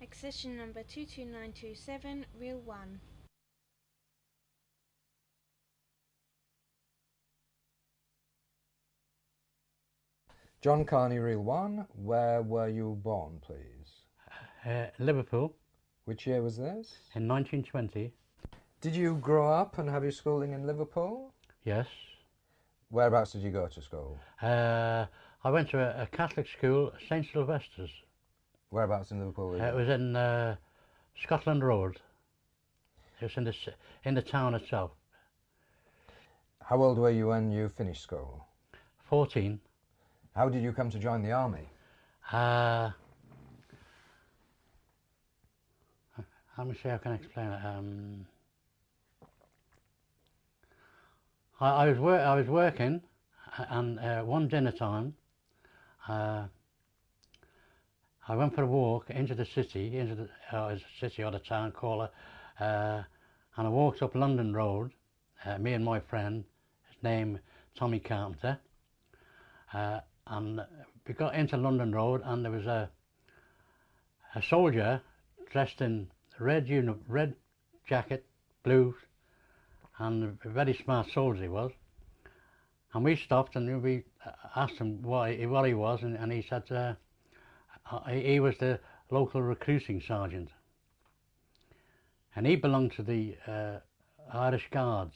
accession number 22927, reel 1. John Carney, reel 1. Where were you born, please? Liverpool. Which year was this? In 1920. Did you grow up and have your schooling in Liverpool? Yes. Whereabouts did you go to school? I went to a Catholic school, St Sylvester's. Whereabouts in Liverpool? It was in Scotland Road. It was in the town itself. How old were you when you finished school? 14. How did you come to join the army? Let me see how I can explain it. I was working, and one dinner time, I went for a walk into the city, city or the town, call it, and I walked up London Road, me and my friend, his name Tommy Carpenter, and we got into London Road, and there was a soldier dressed in red jacket, blue, and a very smart soldier he was. And we stopped and we asked him what he was, and he said he was the local recruiting sergeant. And he belonged to the Irish Guards.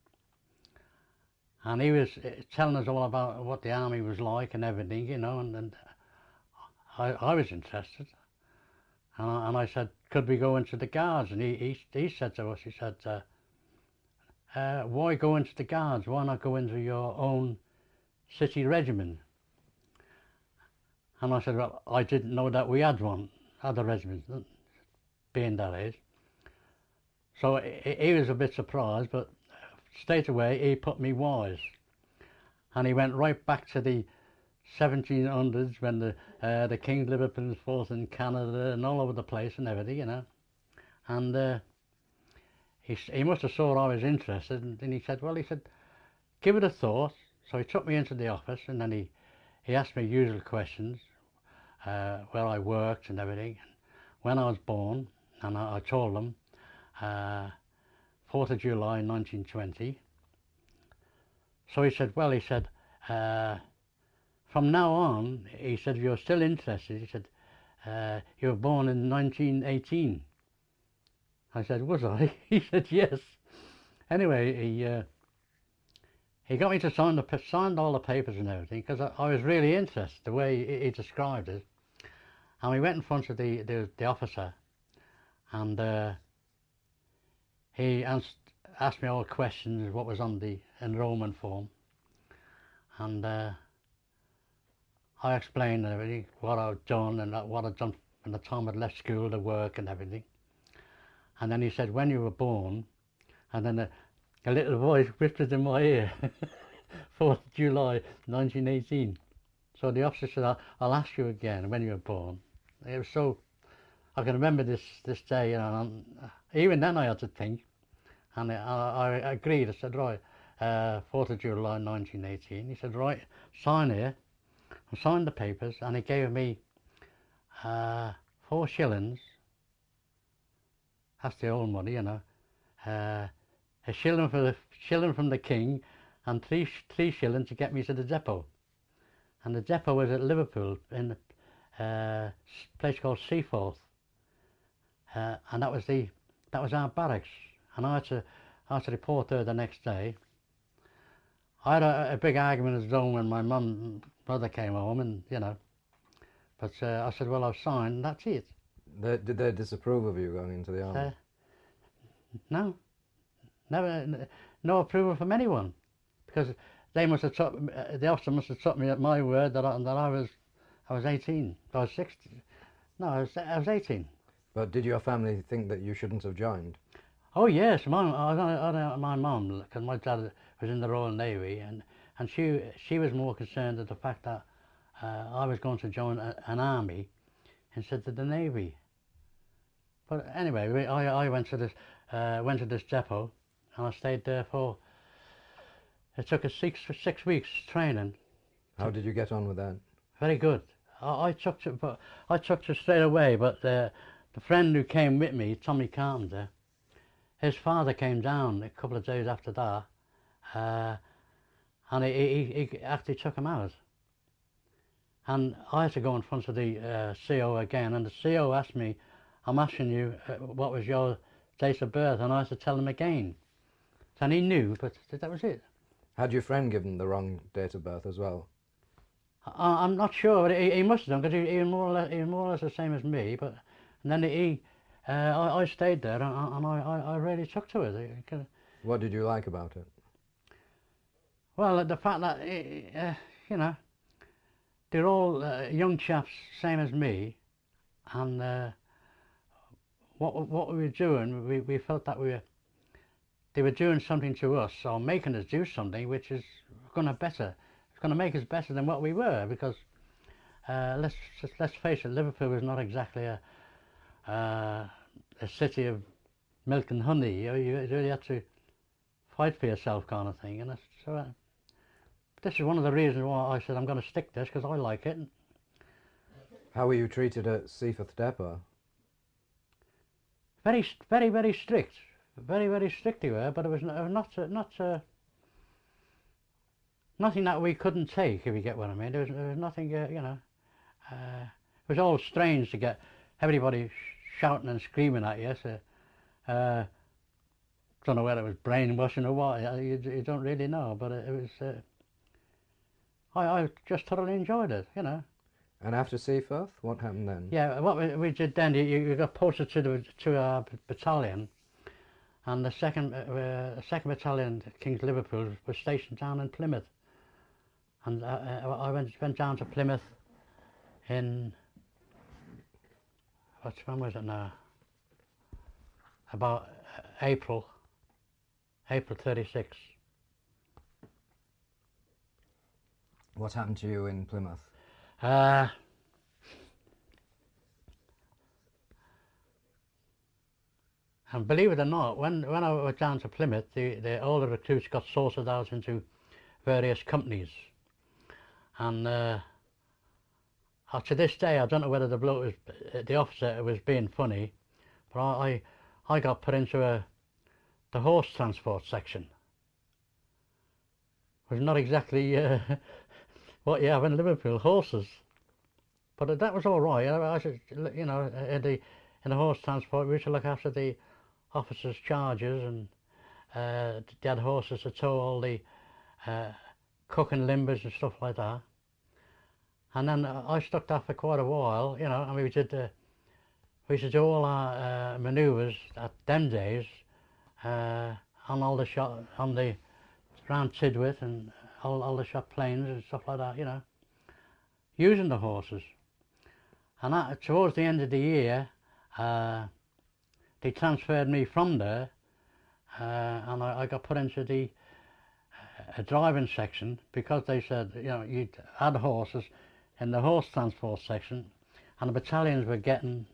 And he was telling us all about what the army was like and everything, you know, and I was interested. And I said, could we go into the Guards? And he said to us, he said, why go into the Guards? Why not go into your own city regiment? And I said, well, I didn't know that we had a regiment, being that age. So he was a bit surprised, but straight away he put me wise. And he went right back to the 1700s when the King's Liverpool fought in Canada and all over the place and everything, you know. And he must have saw I was interested, and then he said, give it a thought. So he took me into the office, and then he asked me usual questions, where I worked and everything, and when I was born, and I told him 4th of July 1920. So he said, from now on, he said, if you're still interested, he said, you were born in 1918. I said, was I? He said, yes. Anyway, he got me to sign all the papers and everything, because I was really interested the way he described it. And we went in front of the officer, and he asked me all questions, what was on the enrolment form. And I explained everything, what I'd done and what I'd done from the time I'd left school to work and everything. And then he said, when you were born, and then a little voice whispered in my ear, 4th of July 1918. So the officer said, I'll ask you again when you were born. It was so, I can remember this day, you know, and even then I had to think. And I agreed. I said, right, 4th of July 1918. He said, right, sign here. I signed the papers, and he gave me 4 shillings. That's the old money, you know. A shilling from the King, and three shillings to get me to the depot. And the depot was at Liverpool in a place called Seaforth, and that was our barracks. And I had to report there the next day. I had a big argument at home when my mother came home, and you know. But I said, well, I've signed, and that's it. Did they disapprove of you going into the army? No, never, no approval from anyone, because they must have the officer must have took me at my word that I was 18. I was 16. No, I was 18. But did your family think that you shouldn't have joined? Oh yes, my mum, because my dad was in the Royal Navy, and she was more concerned at the fact that I was going to join an army instead of the Navy. But anyway, I went to this depot, and I stayed there for. It took us six weeks training. How did you get on with that? Very good. I took to straight away, but the the friend who came with me, Tommy Carpenter, his father came down a couple of days after that, and he actually took him out. And I had to go in front of the CO again, and the CO asked me, I'm asking you, what was your date of birth? And I had to tell him again. And he knew, but that was it. Had your friend given the wrong date of birth as well? I'm not sure, but he must have done, because he was more or less the same as me. But and then I stayed there, and I really took to it. What did you like about it? Well, the fact that you know, they're all young chaps, same as me, and what we were doing, we felt that they were doing something to us, or making us do something which is going to make us better than what we were, because let's face it, Liverpool was not exactly a city of milk and honey. You really had to fight for yourself, kind of thing. And so this is one of the reasons why I said I'm going to stick this, because I like it. How were you treated at Seaforth Depot? Very strict. Very strict they were, but it was not nothing that we couldn't take, if you get what I mean. There was nothing, you know. It was all strange to get everybody shouting and screaming at you. So, don't know whether it was brainwashing or what. You don't really know, but it was. I just thoroughly enjoyed it, you know. And after Seaforth, what happened then? Yeah, what we did then, you got posted to our battalion. And the second battalion, King's Liverpool, was stationed down in Plymouth. And I went down to Plymouth in, when was it now? About April 36. What happened to you in Plymouth? And believe it or not, when I went down to Plymouth, all the recruits got sorted out into various companies. And to this day, I don't know whether the officer was being funny, but I got put into the horse transport section. It was not exactly what you have in Liverpool, horses. But that was all right. I should, you know, in the horse transport, we used to look after the officers' charges, and they had horses to tow all the cooking limbers and stuff like that. And then I stuck that for quite a while, you know, and we used to do all our manoeuvres at them days on all the around Tidworth and all the shot planes and stuff like that, you know, using the horses. And towards the end of the year, they transferred me from there, and I got put into the driving section, because they said, you know, you'd had horses in the horse transport section, and the battalions were getting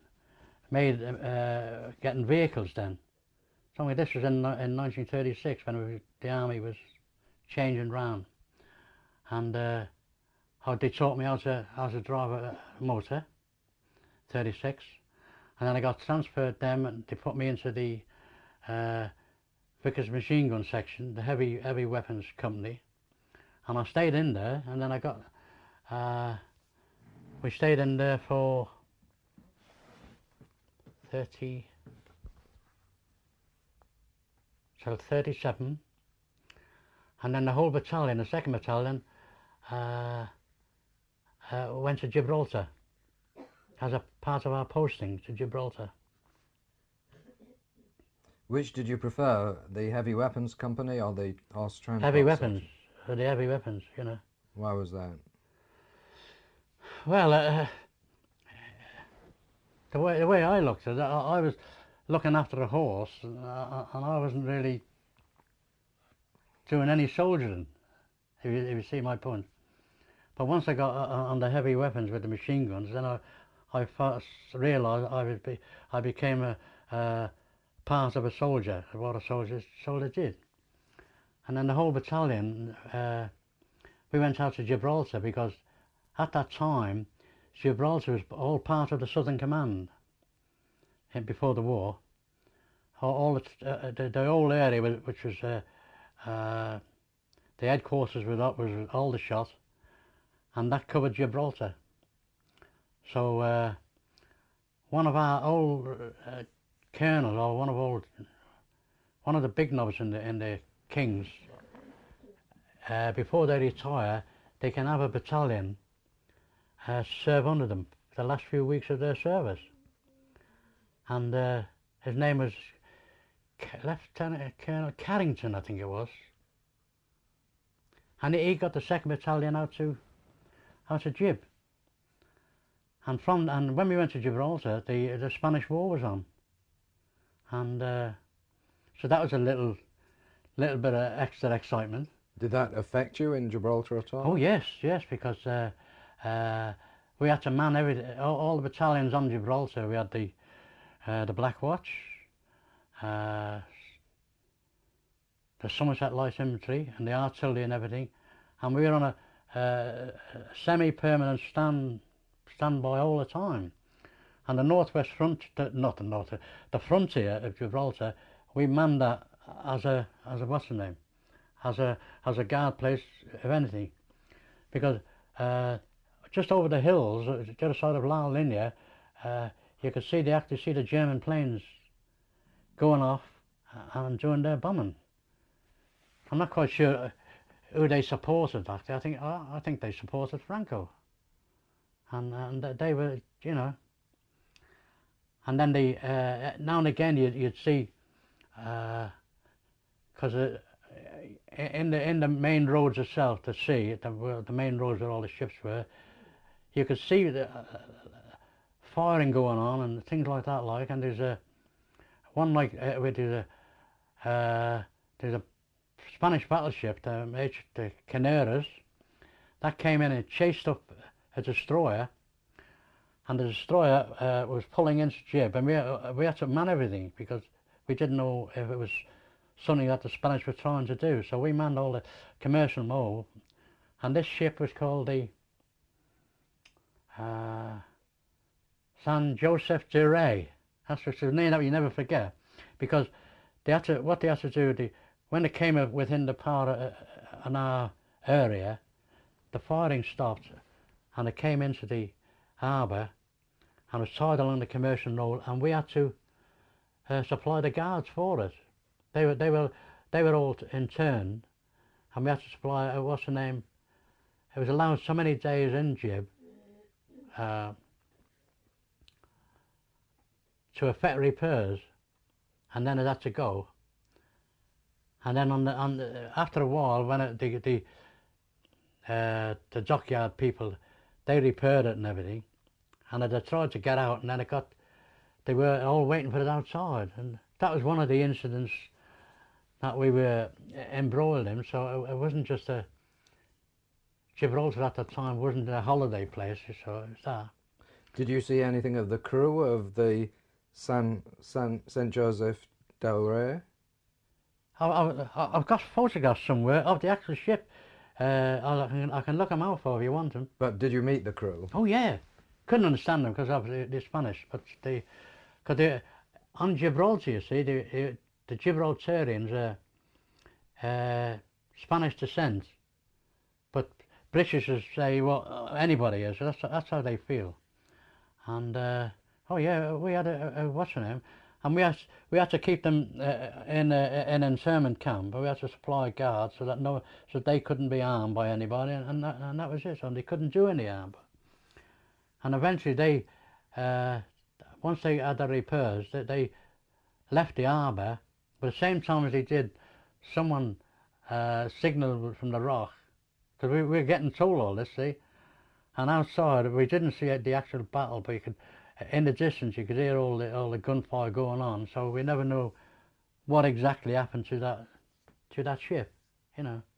vehicles then. So this was in 1936, when the army was changing round, and they taught me how to drive a motor, 36. And then I got transferred them, and they put me into the Vickers machine gun section, the heavy weapons company. And I stayed in there, and then we stayed in there for 37. And then the whole battalion, the second battalion, went to Gibraltar as a part of our posting to Gibraltar. Which did you prefer, the heavy weapons company or the horse transport? Heavy weapons, the heavy weapons, you know. Why was that? Well, the way I looked at it, I was looking after a horse, and I wasn't really doing any soldiering, if you see my point. But once I got on the heavy weapons with the machine guns, then I first realised I became a part of a soldier, what a soldier did. And then the whole battalion, we went out to Gibraltar, because at that time Gibraltar was all part of the Southern Command. before the war. All the whole area, which was the headquarters, was Aldershot, and that covered Gibraltar. So one of our old colonels, or one of the big knobs in the Kings, before they retire, they can have a battalion serve under them for the last few weeks of their service. And his name was Lieutenant Colonel Carrington, I think it was. And he got the 2nd Battalion out to Gib. And when we went to Gibraltar, the Spanish War was on. And so that was a little bit of extra excitement. Did that affect you in Gibraltar at all? Oh yes, because we had to man all the battalions on Gibraltar. We had the Black Watch, the Somerset Light Infantry, and the artillery and everything, and we were on a semi-permanent standby all the time. And the northwest front, the frontier of Gibraltar, we manned that as a what's the name, as a guard place, if anything, because just over the hills, the other side of La Linea, you could actually see the German planes going off and doing their bombing. I'm not quite sure who they supported. Actually, I think they supported Franco, and they were, you know. And then now and again you'd see, because in the main roads itself, the sea, the main roads where all the ships were, you could see the firing going on and things like that. And there's one there's a Spanish battleship, the Caneras, that came in and chased up a destroyer, and the destroyer was pulling into Gib, and we had to man everything because we didn't know if it was something that the Spanish were trying to do. So we manned all the commercial mole, and this ship was called the San Josef de Rey. That's a name that you never forget, because what they had to do, when they came within the power in our area, the firing stopped, and they came into the harbour and was tied along the commercial road, and we had to supply the guards for it. They were all in turn, and we had to supply what's the name? It was allowed so many days in Gib to effect repairs, and then it had to go. And then after a while, when the dockyard people, they repaired it and everything, and they tried to get out, and then they were all waiting for it outside, and that was one of the incidents that we were embroiled in. So it wasn't just Gibraltar at that time wasn't a holiday place, so it was that. Did you see anything of the crew of the Saint Joseph del Rey? I've got photographs somewhere of the actual ship. I can look them out for if you want them. But did you meet the crew? Oh yeah, couldn't understand them because obviously they're Spanish. But on Gibraltar, you see, the Gibraltarians are Spanish descent, but Britishers say, well, anybody is. So that's how they feel. And oh yeah, we had a what's her name, and we had to keep them in an internment camp. But we had to supply guards so they couldn't be harmed by anybody, and that was it. So they couldn't do any harm. And eventually they, once they had the repairs, they left the harbour. But at the same time as they did, someone signalled from the rock, because we were getting told all this, see. And outside, we didn't see the actual battle, but you could, in the distance, you could hear all the gunfire going on. So we never knew what exactly happened to that ship, you know.